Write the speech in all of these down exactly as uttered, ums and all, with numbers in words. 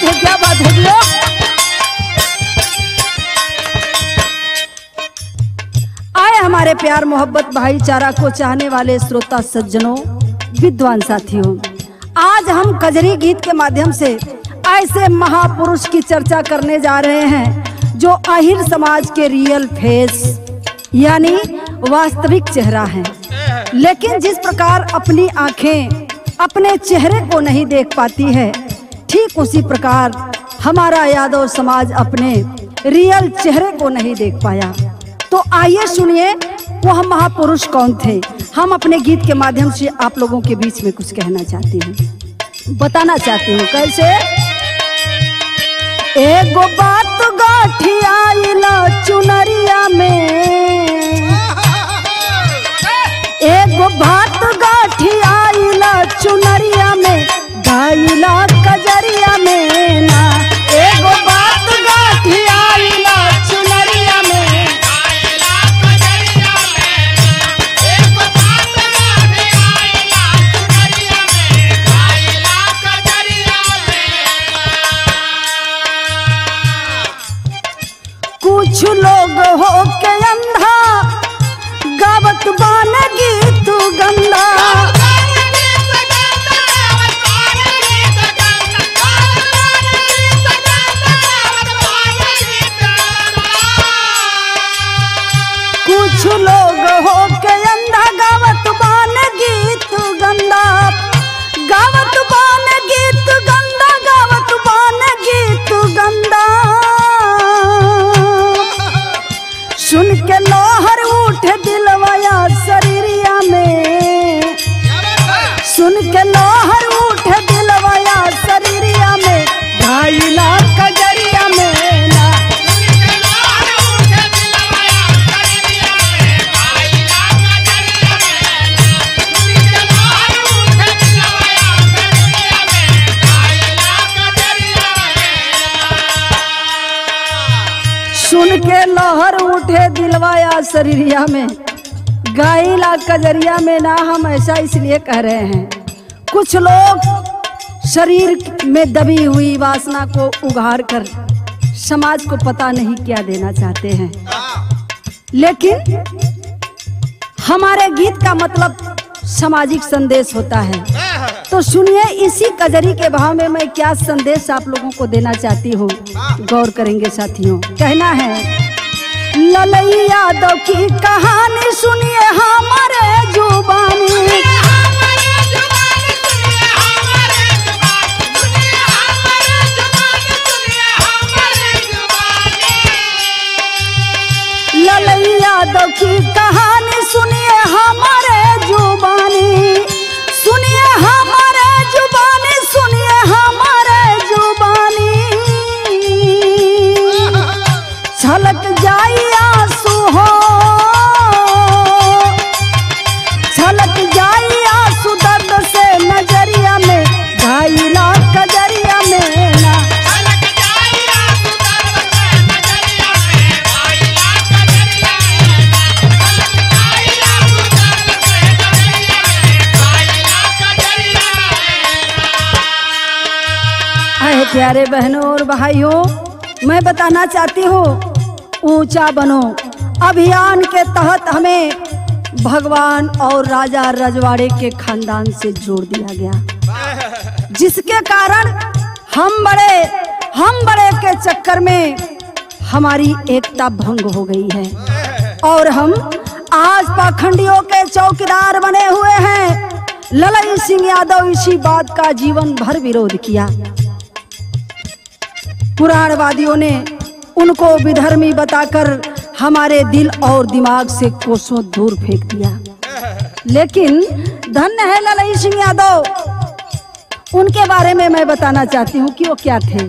है, क्या बात है भैया। आए हमारे प्यार मोहब्बत भाईचारा को चाहने वाले श्रोता सज्जनों, विद्वान साथियों, आज हम कजरी गीत के माध्यम से ऐसे महापुरुष की चर्चा करने जा रहे हैं जो आहिर समाज के रियल फेस यानी वास्तविक चेहरा है, लेकिन जिस प्रकार अपनी आंखें अपने चेहरे को नहीं देख पाती है, ठीक उसी प्रकार हमारा यादव समाज अपने रियल चेहरे को नहीं देख पाया। तो आइए सुनिए वह महापुरुष कौन थे। हम अपने गीत के माध्यम से आप लोगों के बीच में कुछ कहना चाहती हूँ, बताना चाहती हूँ। कैसे? एगो बात गाठियाइला चुनरिया में, एगो बात गाठियाइला चुनरिया में, गाइला कजरिया में ना। एगो बात गाठियाइला चुनरिया में, गाइला कजरिया में ना। एक बात गाइला चुनरिया में, गाइला कजरिया में ना। कुछ लोग हो के अंधा गावत बान गीत गंदा, कुछ लोग हो के अंधा गावत बान गीत गंदा, गावत बान गीत गंदा, गावत बान गीत गंदा। सुन के लोहर उठे दिलवाया शरीरिया में, सुन के लोहर उठे दिलवाया शरीरिया में, गाइला कजरिया में ना। सुन के लहर उठे दिलवाया शरीरिया में, गाइला कजरिया में ना। हम ऐसा इसलिए कह रहे हैं, कुछ लोग शरीर में दबी हुई वासना को उघार कर समाज को पता नहीं क्या देना चाहते हैं, लेकिन हमारे गीत का मतलब सामाजिक संदेश होता है। तो सुनिए इसी कजरी के भाव में मैं क्या संदेश आप लोगों को देना चाहती हूँ, गौर करेंगे साथियों। कहना है, ललई यादव की कहानी सुनिए हमारे जुबानी, ललई यादव की कहानी सुनिए हमारे जुबानी, सुनिए हमारे जुबानी, सुनिए हमारे जुबानी। छलक जाई आंसू हो, छलक जाई आंसू दर्द से नजरिया में, गाइला कजरिया में ना। प्यारे बहनों और भाइयों, मैं बताना चाहती हूँ, ऊंचा बनो अभियान के तहत हमें भगवान और राजा रजवाड़े के खानदान से जोड़ दिया गया, जिसके कारण हम बड़े हम बड़े के चक्कर में हमारी एकता भंग हो गई है और हम आज पाखंडियों के चौकीदार बने हुए हैं। ललई सिंह यादव इसी बात का जीवन भर विरोध किया। पुराणवादियों ने उनको विधर्मी बताकर हमारे दिल और दिमाग से कोसों दूर फेंक दिया, लेकिन धन्य है ललई सिंह यादव। उनके बारे में मैं बताना चाहती हूँ कि वो क्या थे।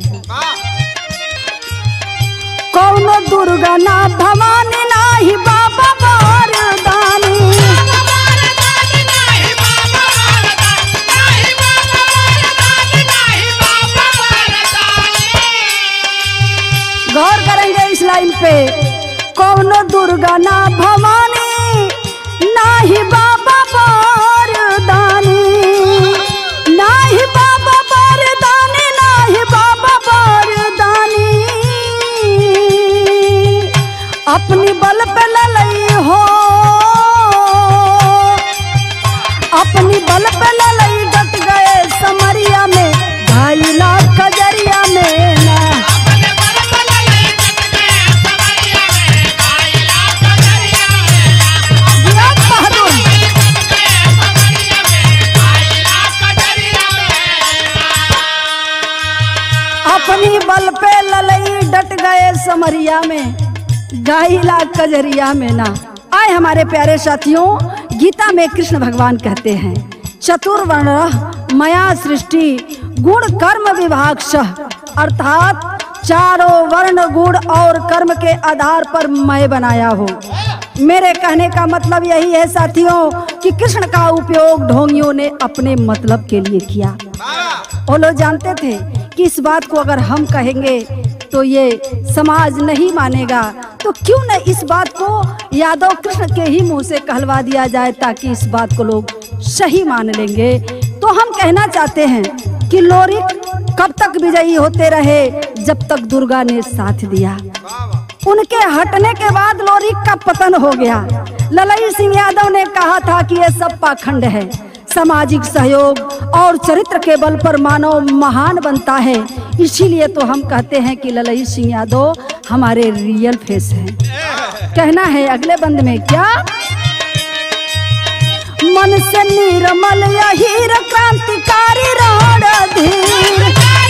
कौनो दुर्गा ना भवानी नाही बाबा वरदानी, गौर करेंगे इस लाइन पे। कौनो दुर्गा ना भवानी नाही बाबा वरदानी, नाही बाबा वरदानी, नाही बाबा अपनी बल पे ललई डट गए समरिया में, गाइला कजरिया में ना। आए हमारे प्यारे साथियों, गीता में कृष्ण भगवान कहते हैं चतुर्वर्ण मया सृष्टि गुण कर्म विभाग सह, अर्थात चारों वर्ण गुण और कर्म के आधार पर मैं बनाया हूँ। मेरे कहने का मतलब यही है साथियों कि कृष्ण का उपयोग ढोंगियों ने अपने मतलब के लिए किया। वो लोग जानते थे कि इस बात को अगर हम कहेंगे तो ये समाज नहीं मानेगा, तो क्यों न इस बात को यादव कृष्ण के ही मुंह से कहलवा दिया जाए ताकि इस बात को लोग सही मान लेंगे। तो हम कहना चाहते हैं कि लोरिक कब तक विजयी होते रहे, जब तक दुर्गा ने साथ दिया। उनके हटने के बाद लोरिक का पतन हो गया। ललई सिंह यादव ने कहा था कि यह सब पाखंड है, सामाजिक सहयोग और चरित्र के बल पर मानव महान बनता है। इसीलिए तो हम कहते हैं कि ललई सिंह यादव हमारे रियल फेस हैं। कहना है अगले बंद में क्या, मन से निर्मल यही क्रांतिकारी रणधीर,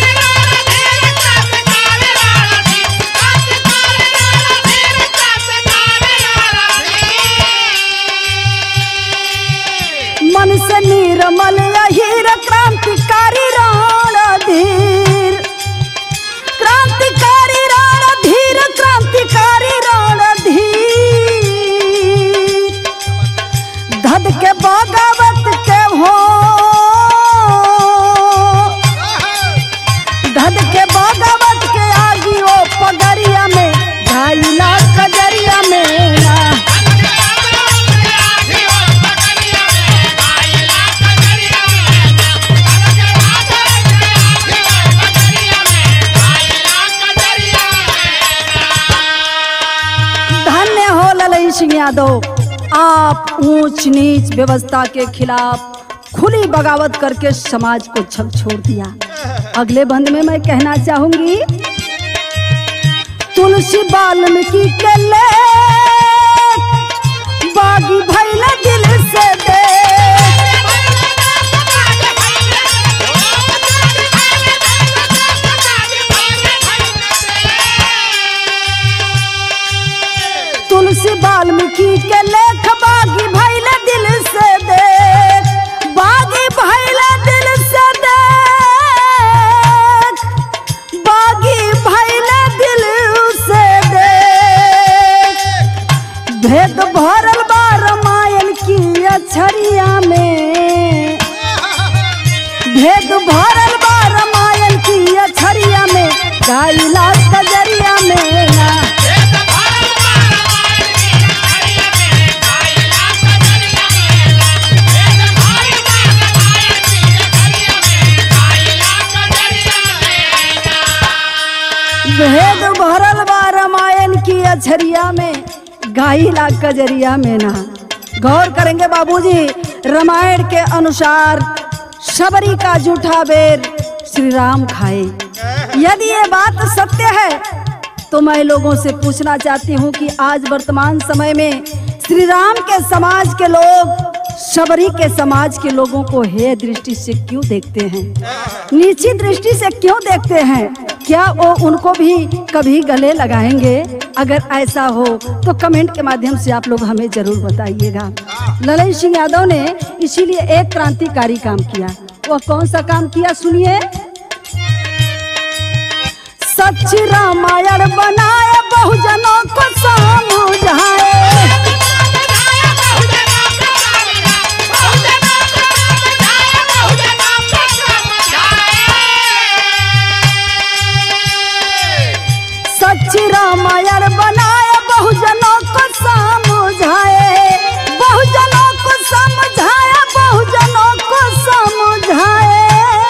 मन से निर्मल यही क्रांतिकारी रणधीर, क्रांतिकारी रणधीर, क्रांतिकारी रणधीर, धद के बगावत के हो, धद के बगावत के आगी ओ पगरिया में, ढाईला कजरिया में ना। सिंह यादव, आप ऊंच नीच व्यवस्था के खिलाफ खुली बगावत करके समाज को झकझोर दिया। अगले बंद में मैं कहना चाहूंगी, तुलसी वाल्मीकि के ले बागी भैला दिल से दे, तुलसी वाल्मीकि के लेख बागी भैले दिल से दे, बागी भैले दिल से दे, बागी भैले दिल से दे, भेद भरल बा रामायण की अक्षरिया में, भेद भरल बा रामायण की अक्षरिया में, गाइला कजरिया में ना। भेद भरल बा रामायण की अक्षरिया में, गाइला कजरिया में ना। गौर करेंगे बाबूजी, रामायण के अनुसार शबरी का जूठा बेर श्री राम खाए। यदि ये बात सत्य है तो मैं लोगों से पूछना चाहती हूँ कि आज वर्तमान समय में श्री राम के समाज के लोग शबरी के समाज के लोगों को हे दृष्टि से क्यों देखते हैं, नीची दृष्टि से क्यों देखते हैं? क्या वो उनको भी कभी गले लगाएंगे? अगर ऐसा हो तो कमेंट के माध्यम से आप लोग हमें जरूर बताइएगा। ललई सिंह यादव ने इसीलिए एक क्रांतिकारी काम किया। वो कौन सा काम किया सुनिए, सच्ची रामायण बनाए बहुजनों को समझाए, सच्ची रामायण बनाए बहुजनों को समझाए, बहुजनों को समझाया, बहुजनों को समझाए,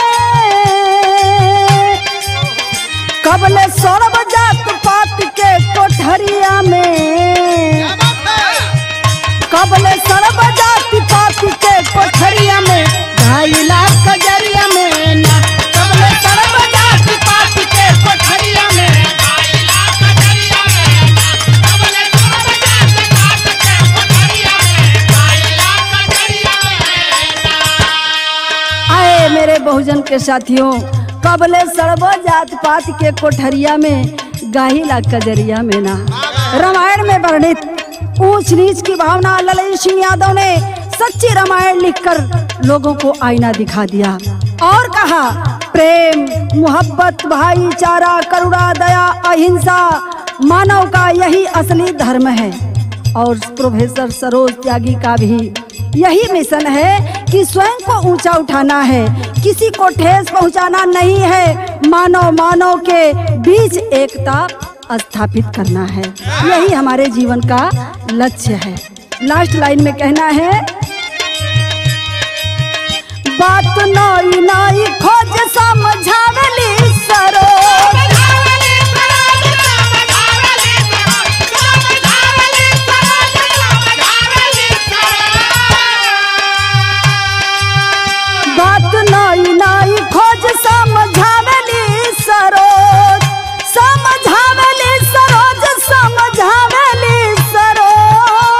कबले सर्व जात पात के कोठरिया में, कबले सर्व जात पात के कोठरिया में, ढाई लाख कजरिया में ना, कबले सर्व जात पात के कोठरिया में, मेरे बहुजन के साथियों, कबले सड़बो जात पात के कोठरिया में गाहिला कजरिया में ना। रामायण में वर्णित ऊंच नीच की भावना ललन सिंह यादव ने सच्ची रामायण लिखकर लोगों को आईना दिखा दिया और कहा प्रेम मोहब्बत भाईचारा करुणा दया अहिंसा मानव का यही असली धर्म है। और प्रोफेसर सरोज त्यागी का भी यही मिशन है कि स्वयं को ऊंचा उठाना है, किसी को ठेस पहुंचाना नहीं है, मानव मानव के बीच एकता स्थापित करना है। यही हमारे जीवन का लक्ष्य है। लास्ट लाइन में कहना है बात नई नई खोज समझावली सरोज बात नई नई खोज समझावली सरोज समझावली सरोज समझावली सरोज।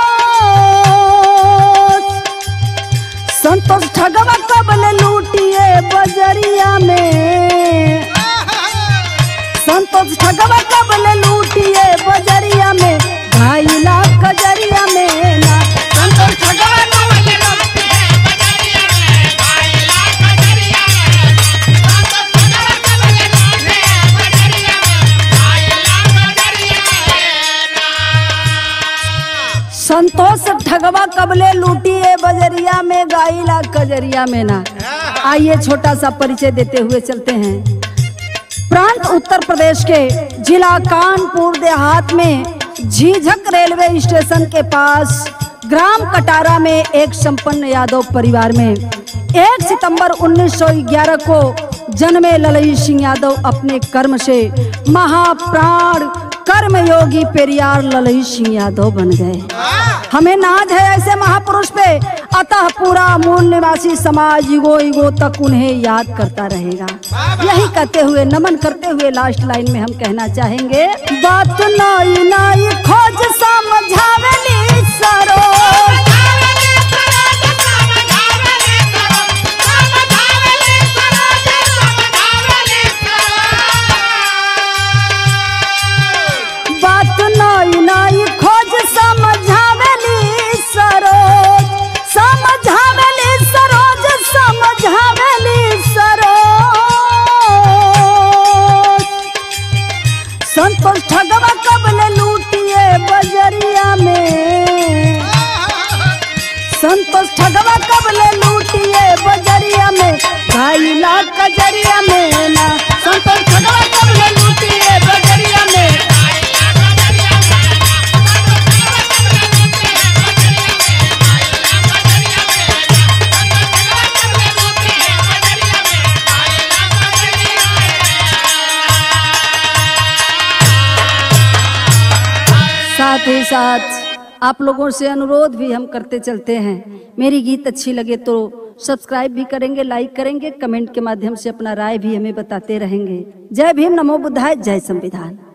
संतोष ठगवा कबल लूटिए बजरिया में, संतोष ठगवा कबल लूटिए बजरिया में, ढाई लाख कजरिया में ना। संतोष ठगवा संतोष ठगवा कबले लूटिए बजरिया में, गाइला कजरिया में ना। आइए छोटा सा परिचय देते हुए चलते हैं। प्रांत उत्तर प्रदेश के जिला कानपुर देहात में झीझक रेलवे स्टेशन के पास ग्राम कटारा में एक संपन्न यादव परिवार में एक सितंबर उन्नीस सौ ग्यारह को जन्मे ललन सिंह यादव अपने कर्म से महाप्राण कर्मयोगी पेरियार ललन सिंह यादव बन गए। हमें नाज है ऐसे महापुरुष पे, अतः पूरा मूल निवासी समाज युगो युगो तक उन्हें याद करता रहेगा। यही कहते हुए नमन करते हुए लास्ट लाइन में हम कहना चाहेंगे बात नई नई खोज समझावली सरोज बात नई नई खोज समझावली सरोज समझावली सरोज समझावली सरोज। संतोष ठगवा कबल लूटिए बजरिया में, संतोष ठगवा कबल लूटिए बजरिया में, ढाई लाख कजरिया में ना। संतोष ठगवा कबल लूटिए बजरिया में, साथ ही साथ आप लोगों से अनुरोध भी हम करते चलते हैं। मेरी गीत अच्छी लगे तो सब्सक्राइब भी करेंगे, लाइक करेंगे, कमेंट के माध्यम से अपना राय भी हमें बताते रहेंगे। जय भीम, नमो बुद्धाय, जय संविधान।